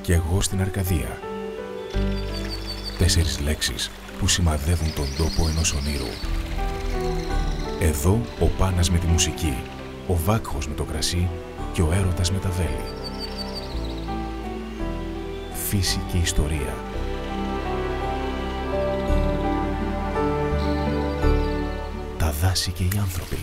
Κι εγώ στην Αρκαδία. 4 λέξεις που σημαδεύουν τον τόπο ενός ονείρου. Εδώ ο Πάνας με τη μουσική, ο Βάκχος με το κρασί και ο έρωτας με τα βέλη. Φύση και ιστορία. Τα δάση και οι άνθρωποι.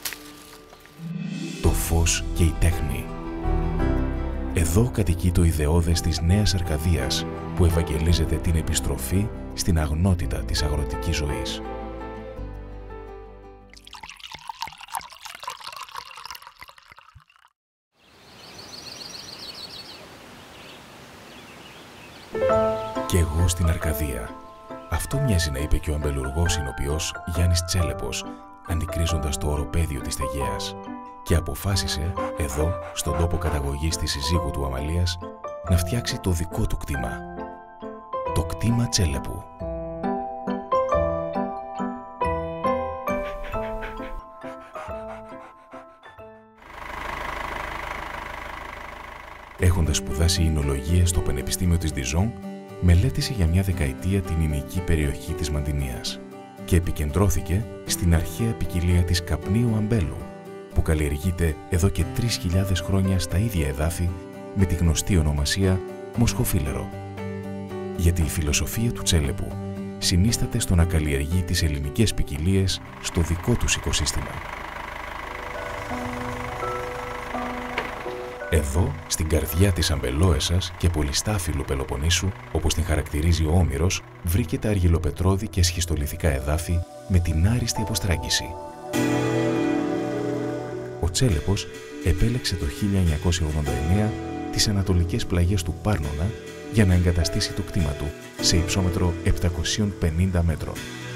Το φως και η τέχνη. Εδώ κατοικεί το ιδεώδες της Νέας Αρκαδίας που ευαγγελίζεται την επιστροφή στην αγνότητα της αγροτικής ζωής. Κι εγώ στην Αρκαδία. Αυτό μοιάζει να είπε και ο αμπελουργός συνοποιός Γιάννης Τσέλεπος, αντικρίζοντας το οροπέδιο της Τεγέας, και αποφάσισε, εδώ, στον τόπο καταγωγής της συζύγου του Αμαλίας, να φτιάξει το δικό του κτήμα. Το κτήμα Τσέλεπου. Έχοντας σπουδάσει εινολογία στο Πανεπιστήμιο της Διζόν, μελέτησε για μια δεκαετία την ηνική περιοχή της Μαντινίας και επικεντρώθηκε στην αρχαία ποικιλία της καπνίου αμπέλου, που καλλιεργείται εδώ και 3.000 χρόνια στα ίδια εδάφη με τη γνωστή ονομασία μοσχοφίλερο. Γιατί η φιλοσοφία του Τσέλεπου συνίσταται στο να καλλιεργεί τις ελληνικές ποικιλίες στο δικό τους οικοσύστημα. Εδώ, στην καρδιά της αμπελόεσας και πολυστάφυλλου Πελοποννήσου, όπως την χαρακτηρίζει ο Όμηρος, βρήκε τα αργυλοπετρώδη και σχιστολιθικά εδάφη με την άριστη αποστράγγιση. Ο Τσέλεπος επέλεξε το 1989 τις ανατολικές πλαγιές του Πάρνονα για να εγκαταστήσει το κτήμα του σε υψόμετρο 750 μέτρων.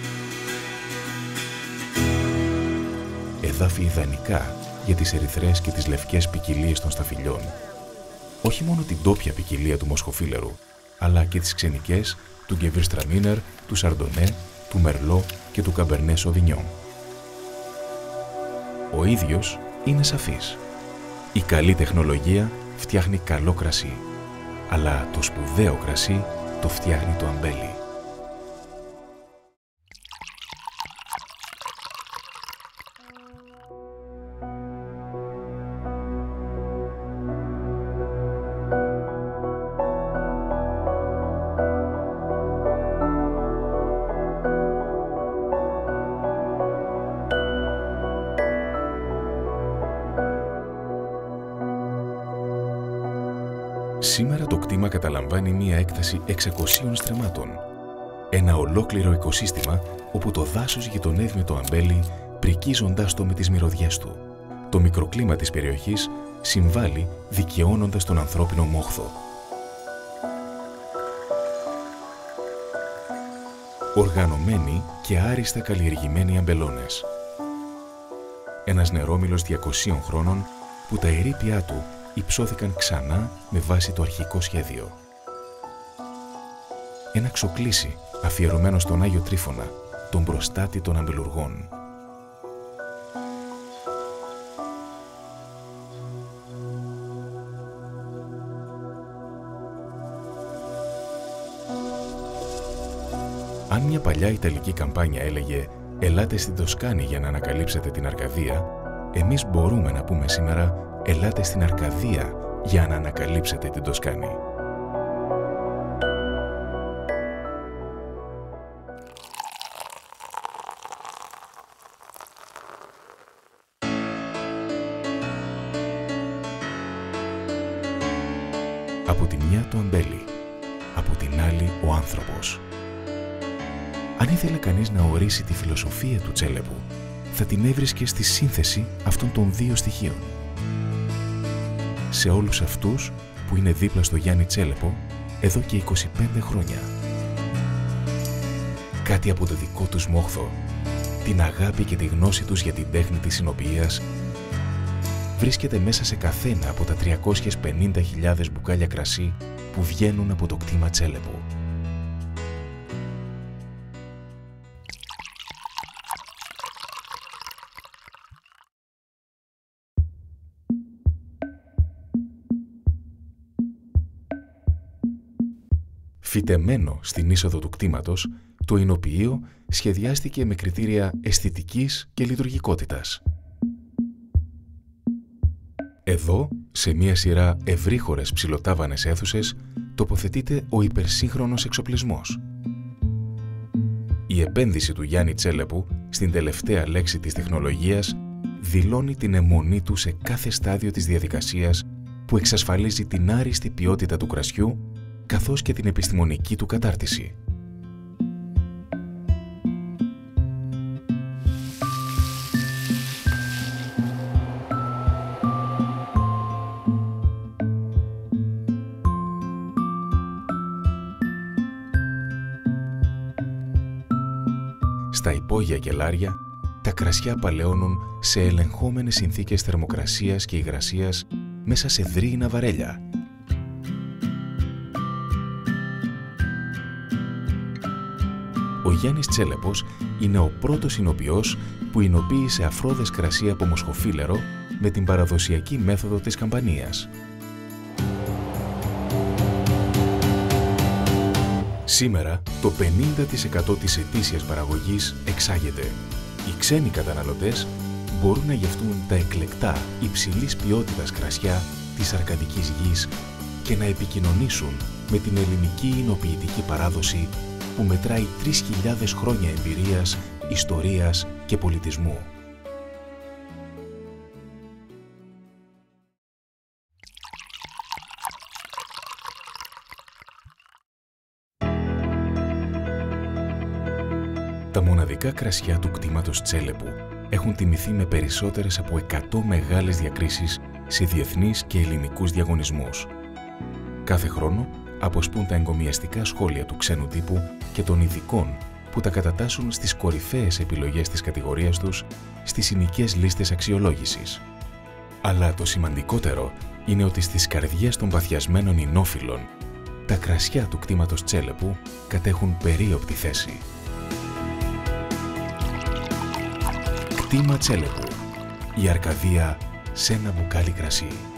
Εδάφη ιδανικά για τις ερυθρές και τις λευκές ποικιλίες των σταφυλιών. Όχι μόνο την τόπια ποικιλία του μοσχοφίλερου, αλλά και τις ξενικές του Γκεβίρστραμίνερ, του Σαρντονέ, του Μερλό και του Καμπερνέ Σοβινιόν. Ο ίδιος είναι σαφής. Η καλή τεχνολογία φτιάχνει καλό κρασί, αλλά το σπουδαίο κρασί το φτιάχνει το αμπέλι. Σήμερα το κτήμα καταλαμβάνει μία έκταση 600 στρεμμάτων. Ένα ολόκληρο οικοσύστημα όπου το δάσος γειτονεύει με το αμπέλι, πρικίζοντάς το με τις μυρωδιές του. Το μικροκλίμα της περιοχής συμβάλλει δικαιώνοντας τον ανθρώπινο μόχθο. Οργανωμένοι και άριστα καλλιεργημένοι αμπελώνες. Ένας νερόμυλος 200 χρόνων που τα ερείπια του υψώθηκαν ξανά με βάση το αρχικό σχέδιο. Ένα ξοκλήσι αφιερωμένο στον Άγιο Τρίφωνα, τον προστάτη των αμπελουργών. Αν μια παλιά ιταλική καμπάνια έλεγε «Ελάτε στην Τοσκάνη για να ανακαλύψετε την Αρκαδία», εμείς μπορούμε να πούμε σήμερα «Ελάτε στην Αρκαδία για να ανακαλύψετε την Τοσκάνη». Από τη μια το αμπέλι, από την άλλη ο άνθρωπος. Αν ήθελε κανείς να ορίσει τη φιλοσοφία του Τσέλεπου, θα την έβρισκε στη σύνθεση αυτών των δύο στοιχείων. Σε όλους αυτούς που είναι δίπλα στο Γιάννη Τσέλεπο εδώ και 25 χρόνια. Κάτι από το δικό τους μόχθο, την αγάπη και τη γνώση τους για την τέχνη της συνοποιίας, βρίσκεται μέσα σε καθένα από τα 350.000 μπουκάλια κρασί που βγαίνουν από το κτήμα Τσέλεπο. Φυτεμένο στην είσοδο του κτήματος, το εινοποιείο σχεδιάστηκε με κριτήρια αισθητικής και λειτουργικότητας. Εδώ, σε μία σειρά ευρύχωρες ψηλοτάβανες αίθουσες, τοποθετείται ο υπερσύγχρονος εξοπλισμός. Η επένδυση του Γιάννη Τσέλεπου στην τελευταία λέξη της τεχνολογίας δηλώνει την αιμονή του σε κάθε στάδιο της διαδικασίας που εξασφαλίζει την άριστη ποιότητα του κρασιού καθώς και την επιστημονική του κατάρτιση. Στα υπόγεια κελάρια, τα κρασιά παλαιώνουν σε ελεγχόμενες συνθήκες θερμοκρασίας και υγρασίας μέσα σε δρύυνα βαρέλια. Ο Γιάννης Τσέλεπος είναι ο πρώτος εινοποιός που εινοποίησε αφρόδες κρασί από μοσχοφύλερο με την παραδοσιακή μέθοδο της καμπανίας. Σήμερα, το 50% της ετήσιας παραγωγής εξάγεται. Οι ξένοι καταναλωτές μπορούν να γευτούν τα εκλεκτά υψηλής ποιότητας κρασιά της Αρκαδικής γης και να επικοινωνήσουν με την ελληνική εινοποιητική παράδοση που μετράει 3.000 χρόνια εμπειρίας, ιστορίας και πολιτισμού. Τα μοναδικά κρασιά του κτήματος Τσέλεπου έχουν τιμηθεί με περισσότερες από 100 μεγάλες διακρίσεις σε διεθνείς και ελληνικούς διαγωνισμούς. Κάθε χρόνο αποσπούν τα εγκομιαστικά σχόλια του ξένου τύπου και των ειδικών που τα κατατάσσουν στις κορυφαίες επιλογές της κατηγορίας τους στις εινικές λίστες αξιολόγησης. Αλλά το σημαντικότερο είναι ότι στις καρδιές των παθιασμένων εινόφιλων τα κρασιά του κτήματος Τσέλεπου κατέχουν περίοπτη θέση. Κτήμα Τσέλεπου. Η Αρκαδία σε ένα μπουκάλι κρασί.